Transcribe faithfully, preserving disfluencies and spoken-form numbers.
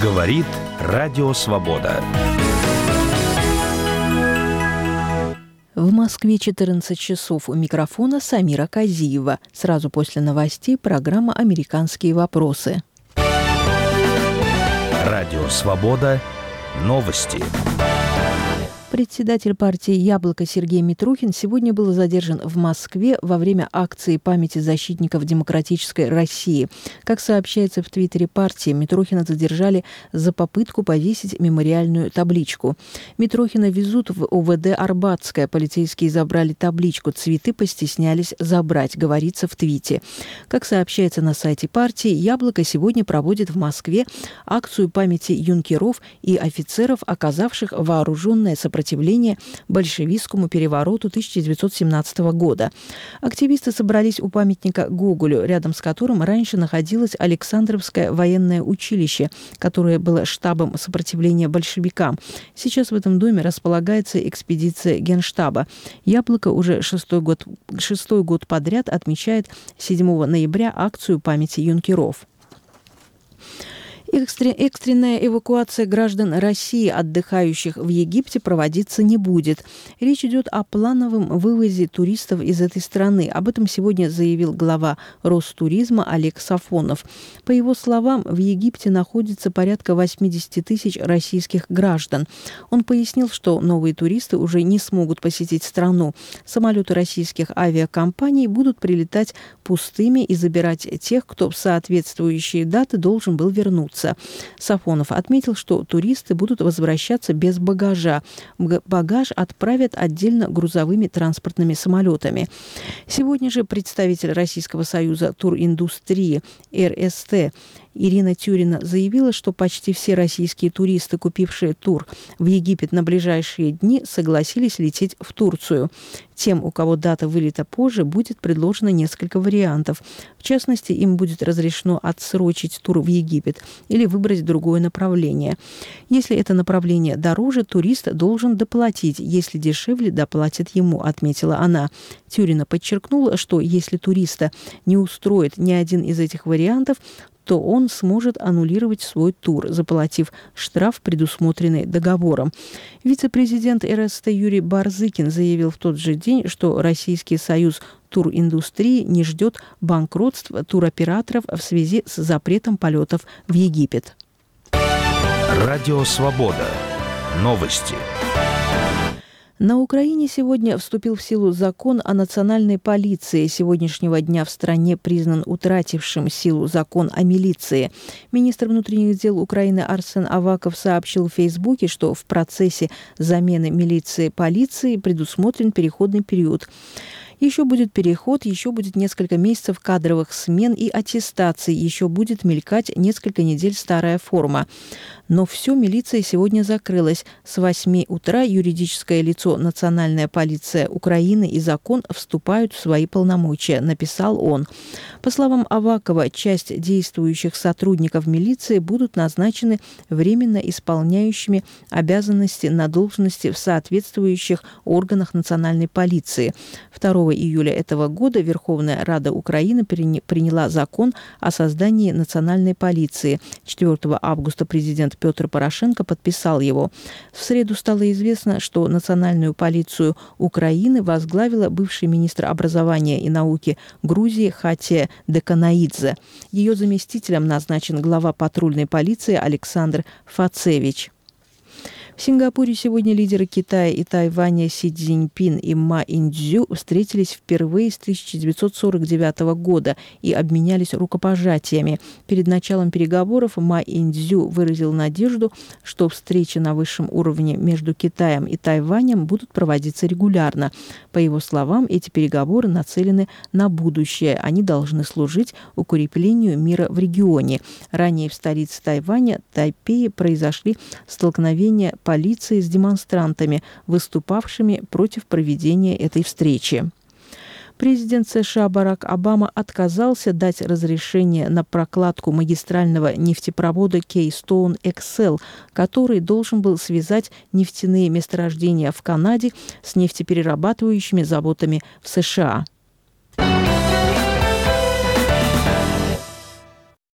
Говорит Радио Свобода. В Москве четырнадцать часов. У микрофона Самира Казиева. Сразу после новостей программа «Американские вопросы». Радио Свобода. Новости. Председатель партии «Яблоко» Сергей Митрохин сегодня был задержан в Москве во время акции памяти защитников демократической России. Как сообщается в твиттере партии, Митрохина задержали за попытку повесить мемориальную табличку. Митрохина везут в ОВД Арбатское. Полицейские забрали табличку. Цветы постеснялись забрать, говорится в твите. Как сообщается на сайте партии, «Яблоко» сегодня проводит в Москве акцию памяти юнкеров и офицеров, оказавших вооруженное сопротивление сопротивление большевистскому перевороту тысяча девятьсот семнадцатого года. Активисты собрались у памятника Гоголю, рядом с которым раньше находилось Александровское военное училище, которое было штабом сопротивления большевикам. Сейчас в этом доме располагается экспедиция Генштаба. «Яблоко» уже шестой год, шестой год подряд отмечает седьмого ноября акцию памяти юнкеров. Экстренная эвакуация граждан России, отдыхающих в Египте, проводиться не будет. Речь идет о плановом вывозе туристов из этой страны. Об этом сегодня заявил глава Ростуризма Олег Сафонов. По его словам, в Египте находится порядка восемьдесят тысяч российских граждан. Он пояснил, что новые туристы уже не смогут посетить страну. Самолеты российских авиакомпаний будут прилетать пустыми и забирать тех, кто в соответствующие даты должен был вернуться. Сафонов отметил, что туристы будут возвращаться без багажа. Багаж отправят отдельно грузовыми транспортными самолетами. Сегодня же представитель Российского союза туриндустрии эр эс тэ Ирина Тюрина заявила, что почти все российские туристы, купившие тур в Египет на ближайшие дни, согласились лететь в Турцию. Тем, у кого дата вылета позже, будет предложено несколько вариантов. В частности, им будет разрешено отсрочить тур в Египет или выбрать другое направление. Если это направление дороже, турист должен доплатить. Если дешевле, доплатят ему, отметила она. Тюрина подчеркнула, что если туриста не устроит ни один из этих вариантов, то он сможет аннулировать свой тур, заплатив штраф, предусмотренный договором. Вице-президент эр эс тэ Юрий Барзыкин заявил в тот же день, что Российский союз туриндустрии не ждет банкротства туроператоров в связи с запретом полетов в Египет. Радио Свобода. Новости. На Украине сегодня вступил в силу закон о национальной полиции. С сегодняшнего дня в стране признан утратившим силу закон о милиции. Министр внутренних дел Украины Арсен Аваков сообщил в Фейсбуке, что в процессе замены милиции полицией предусмотрен переходный период. Еще будет переход, еще будет несколько месяцев кадровых смен и аттестаций, еще будет мелькать несколько недель старая форма. Но все, милиция сегодня закрылась. С восьми утра юридическое лицо «Национальная полиция Украины» и закон вступают в свои полномочия, написал он. По словам Авакова, часть действующих сотрудников милиции будут назначены временно исполняющими обязанности на должности в соответствующих органах национальной полиции. второго июля этого года Верховная Рада Украины приняла закон о создании национальной полиции. четвёртого августа президент Петр Порошенко подписал его. В среду стало известно, что национальную полицию Украины возглавила бывший министр образования и науки Грузии Хатия Деканаидзе. Ее заместителем назначен глава патрульной полиции Александр Фацевич. В Сингапуре сегодня лидеры Китая и Тайваня Си Цзиньпин и Ма Инцзю встретились впервые с тысяча девятьсот сорок девятого года и обменялись рукопожатиями. Перед началом переговоров Ма Инцзю выразил надежду, что встречи на высшем уровне между Китаем и Тайванем будут проводиться регулярно. По его словам, эти переговоры нацелены на будущее. Они должны служить укреплению мира в регионе. Ранее в столице Тайваня, Тайпее, произошли столкновения полиции с демонстрантами, выступавшими против проведения этой встречи. Президент США Барак Обама отказался дать разрешение на прокладку магистрального нефтепровода Keystone икс эл, который должен был связать нефтяные месторождения в Канаде с нефтеперерабатывающими заводами в США.